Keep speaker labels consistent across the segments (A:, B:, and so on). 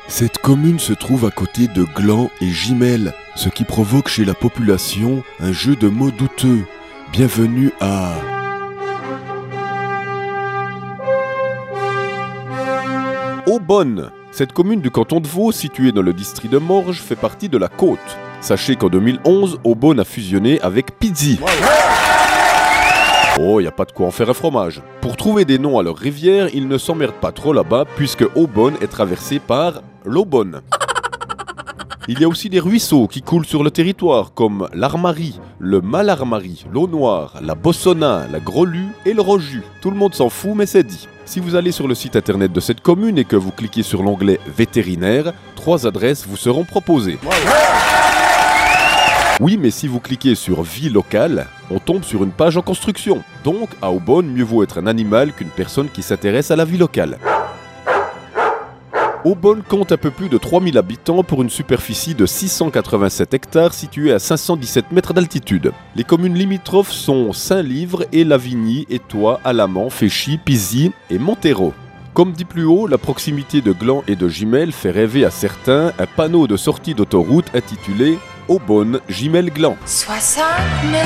A: Cette commune se trouve à côté de Gland et Gimel, ce qui provoque chez la population un jeu de mots douteux. Bienvenue à... Aubonne. Cette commune du canton de Vaud, située dans le district de Morges, fait partie de la Côte. Sachez qu'en 2011, Aubonne a fusionné avec Pizzi. Oh, y a pas de quoi en faire un fromage. Pour trouver des noms à leur rivière, ils ne s'emmerdent pas trop là-bas, puisque Aubonne est traversée par l'Aubonne. Il y a aussi des ruisseaux qui coulent sur le territoire, comme l'Armarie, le Malarmarie, l'Eau Noire, la Bossona, la Grolue et le Roju. Tout le monde s'en fout, mais c'est dit. Si vous allez sur le site internet de cette commune et que vous cliquez sur l'onglet vétérinaire, 3 adresses vous seront proposées. Oui, mais si vous cliquez sur vie locale, on tombe sur une page en construction. Donc, à Aubonne, mieux vaut être un animal qu'une personne qui s'intéresse à la vie locale. Aubonne compte un peu plus de 3000 habitants pour une superficie de 687 hectares située à 517 mètres d'altitude. Les communes limitrophes sont Saint-Livre et Lavigny, Étoile, Alamand, Féchy, Pizzi et Montero. Comme dit plus haut, la proximité de Gland et de Gimel fait rêver à certains un panneau de sortie d'autoroute intitulé Aubonne, Gimel, Gland.
B: 69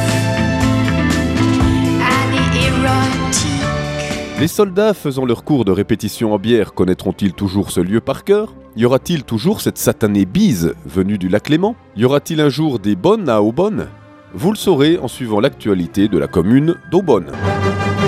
B: années érotiques.
A: Les soldats faisant leur cours de répétition en bière connaîtront-ils toujours ce lieu par cœur ? Y aura-t-il toujours cette satanée bise venue du lac Léman ? Y aura-t-il un jour des bonnes à Aubonne ? Vous le saurez en suivant l'actualité de la commune d'Aubonne.